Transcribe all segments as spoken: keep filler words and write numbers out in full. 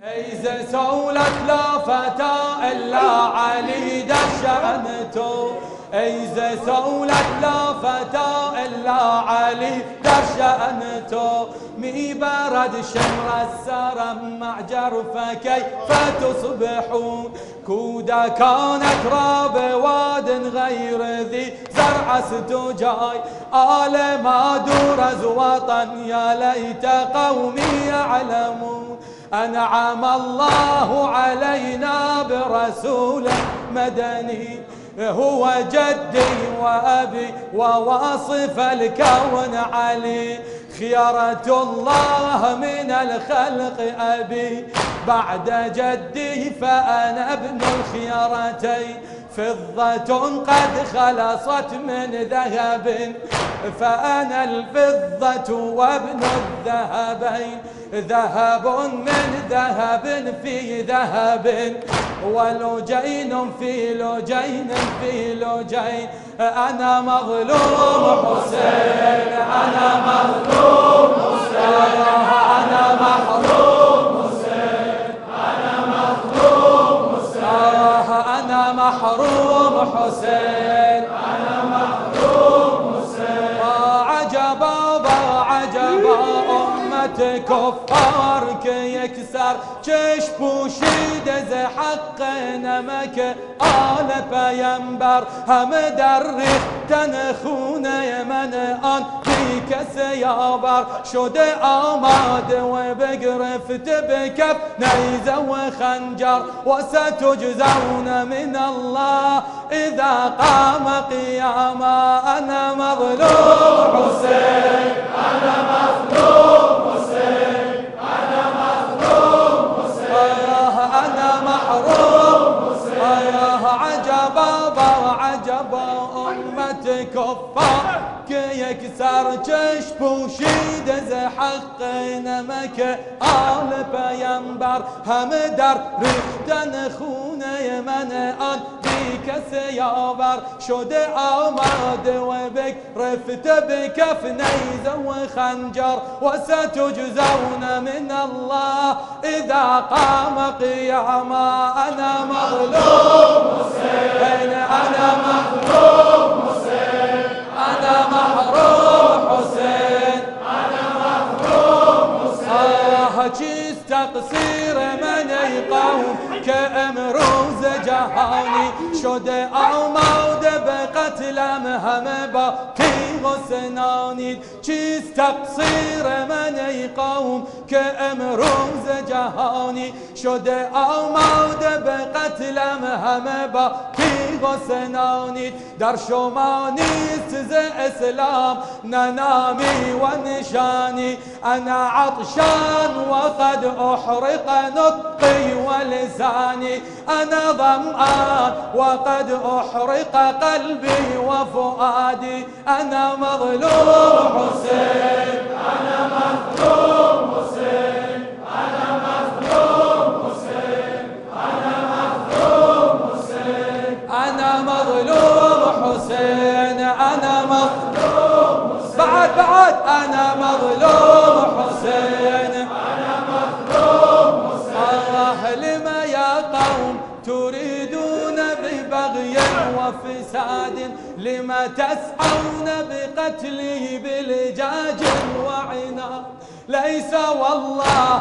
إذا سولت لا فتى إلا علي دشأنته، إذا سولت لا فتى إلا علي دشأنته، مي برد شمر السرم مع جرفه كيف تصبحون، كودا كانت راب واد غير ذي زرع ستجاي، آل ما درز وطن يا ليت قومي يعلمون، أنعم الله علينا برسول مدني هو جدي وأبي وواصف الكون علي، خيرة الله من الخلق أبي بعد جدي فأنا ابن الخيرتين، فضة قد خلصت من ذهب فأنا الفضة وابن الذهبين، ذهب من ذهب في ذهب ولجين في لجين في لجين، أنا مظلوم حسين أنا مظلوم حسين أنا محروم حسين أنا مظلوم حسين أنا محروم حسين أنا محروم حسين، عجبا عجبا أمة كفار يكسر چش پوشید ز حق نمک آل پیمبر، همه در ریختن خونه من آن بی کس یاور، شده آماده و بگرفت بکف نیزه و خنجر، و ستجزون من الله اذا قام قیاما، انا مظلوم حسین انا مظلوم حسین انا مظلوم حسین انا محروم حسین، عجبا عجبا امت کفار که یک سر چش پوشیده ز حق نمک آل پیمبر، همه در ریختن خونه من آن بی کس یاور، شده آماده و بگرفت بکف نیزه و خنجر، و ستجزون من الله اذا قام قیاما، انا مظلوم حسین انا مظلوم حسین انا محروم حسین انا محروم حسین، چیست تقصیر من ای قوم که امروز جهانی شده آماده به قتلم، همه با تیغ و سنانید، چیست تقصیر من ای قوم که امروز جهانی شده آماده به قتلم، همه با تیغ و سنانید، در شما نیست ز اسلام نه نامی و نشانی، انا عطشان وقد احرق نطقي ولساني، انا ظمآن وقد احرق قلبي وفؤادي، انا مظلوم حسين انا مظلوم حسين انا مظلوم حسين انا مظلوم حسين انا مظلوم حسين انا مظلوم حسين، بعد بعد انا مظلوم حسين انا مظلوم حسين، الله لما يا قوم تريدون ببغي وفساد، لما تسعون بقتله بلجاج وعناد، ليس والله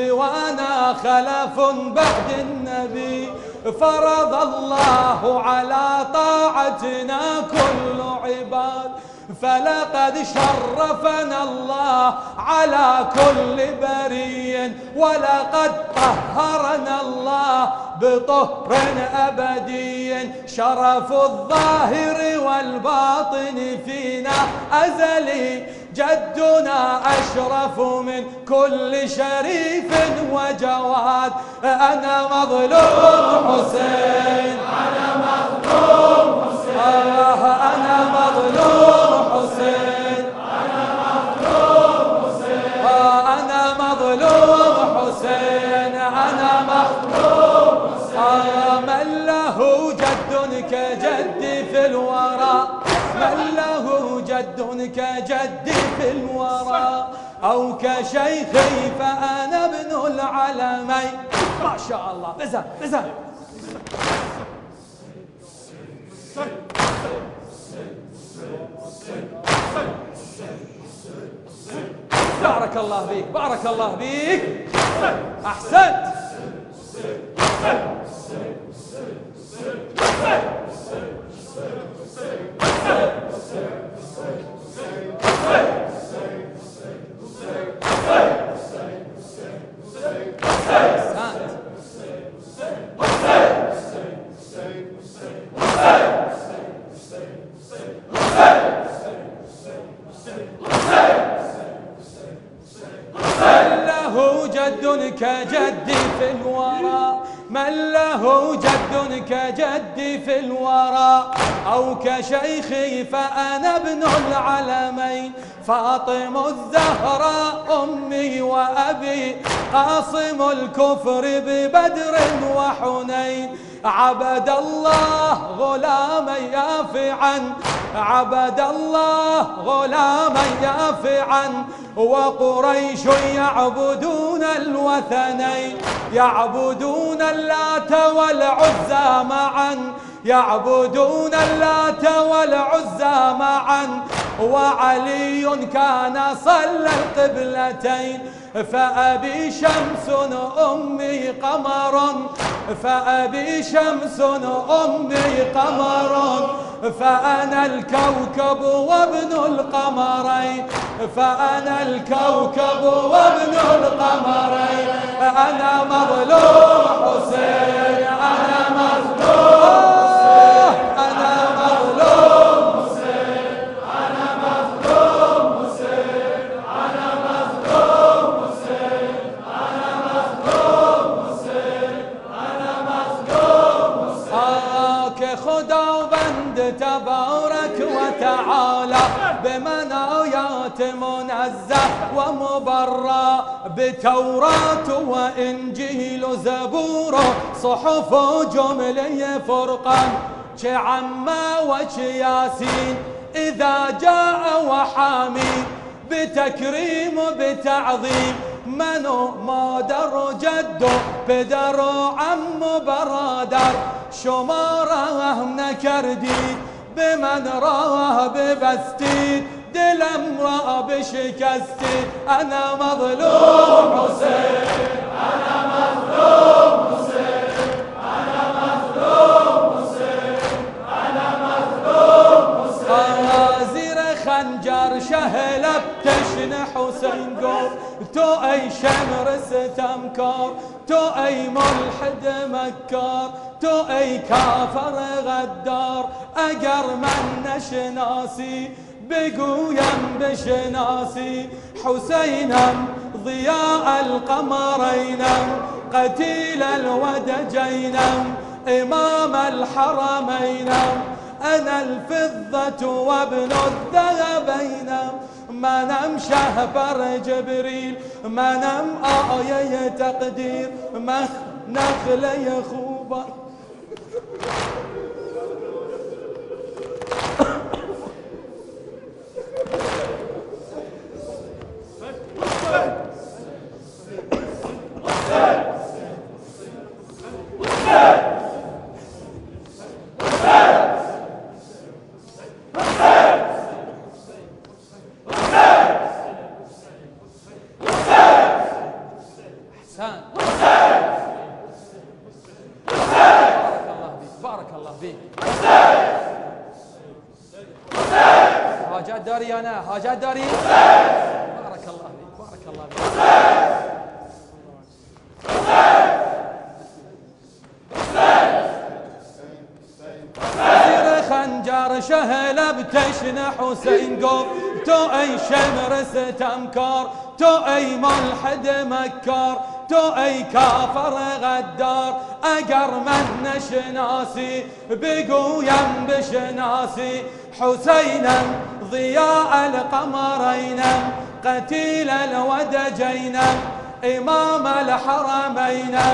سوانا خلف بعد النبي، فرض الله على طاعتنا كل عباد، فلقد شرفنا الله على كل بري، ولقد طهرنا الله بطهر أبدي، شرف الظاهر والباطن فينا أزلي، جدنا أشرف من كل شريف وجواد، أنا مظلوم حسين أنا مظلوم حسين أنا مظلوم حسين أنا مظلوم حسين أنا مظلوم حسين أنا مظلوم حسين، من له جد كجدي في الورى، من له جد كجدي في الورى، أو كشيخي فأنا ابن العلمين. ما شاء الله. بزن بزن. بارك الله بيك بارك الله بيك. أحسنت. جد كجدي في الورى، من له جد كجدي في الورى، أو كشيخي فأنا ابن العلمين. فاطم الزهراء أمي وأبي، قاصم الكفر ببدر وحنين. عبد الله غلاما يافعا، عبد الله غلاما يافعا، وقريش يعبدون الوثنين، يعبدون اللات والعزى معا، يعبدون اللات والعزى معا. وعلي كان صلى القبلتين، فأبي شمس أمي قمر، فأبي شمس أمي قمر، فأنا الكوكب وابن القمرين، فأنا الكوكب وابن القمرين. أنا مظلوم حسين، أنا مظلوم حسين، أنا مظلوم حسين، أنا مظلوم حسين، أنا مظلوم حسين، أنا مظلوم حسين، أنا مظلوم حسين. كخدا بند تبارك وتعالى بمنايات منزه ومبرى، بتوراة وإنجيل زبور صحف جملي فرقان، كعما وكياسين إذا جاء وحامي، بتكريم بتعظيم منو ما در جدو بدر عم برادر. شماره نکردی بمن راه ببستی، دلم را بشکستی. انا مظلوم حسین، انا مظلوم حسین، انا مظلوم حسین، انا مظلوم حسین. زیر خنجر شهلب تشن حسین گفت تو ای شمر ستمکار، تو ای ملحد مکار، تو ای کافر غدار. اگر من نشناسی بگویم بشناسی، حسینم ضیاء القمرینم، قتیل الودجینم، امام الحرمینم. انا الفضة وابن الذهبینم، منم شهبر جبریل، منم آیه تقدیر، مخ نخله خوبا. حاجات داري أنا، حاجات داري. بارك الله فيك بارك الله فيك. زير خنجر شهلة بتشن حسين قوم، تو أي شمر ستمكار، تو أي ملحد مكار، تو أي كافر غدار. أجر من نشناسي بقويم بشناسي، حسينا ضياء القمرين، قتيل الودجين، إمام الحرمين.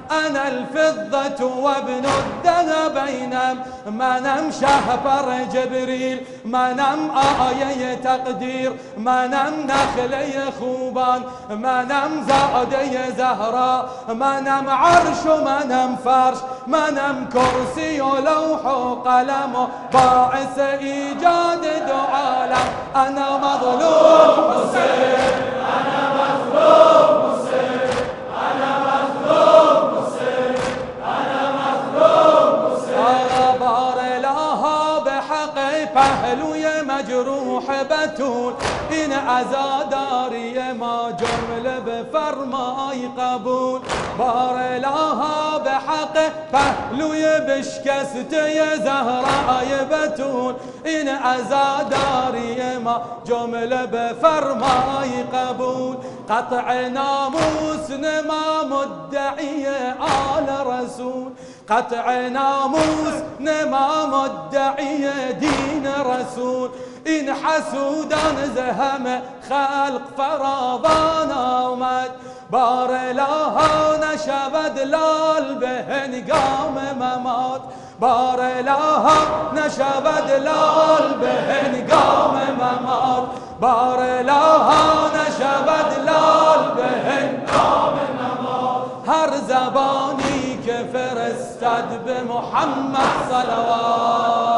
أنا الفضة وابن الذهب منم شهبر جبريل منم آية تقدير منم نخلي خوبان منم زادي زهراء منم عرش منم فرش منم كرسي ولوح وقلم باعث إيجاد دو عالم أنا مظلوم حسين أنا مظلوم حسين أنا مظلوم حسين أنا مظلوم حسين بار لها بحق پهلوی مجروح بتول این عزاداری ما جمله بفرمای قبول بار لها بحق پهلوی بشکسته زهرای بتول این عزاداری ما جمله بفرمای قبول قطع ناموس نما مدعی آل رسول قطع ناموس نما مدعی دین رسول این حسودان زهم خلق فراوان آمد بار لها نشود لال به هنگام ممات بار لها نشود لال به هنگام ممات بار لها نشود لال به هنگام ممات هر زبانی که فرستد به محمد صلوات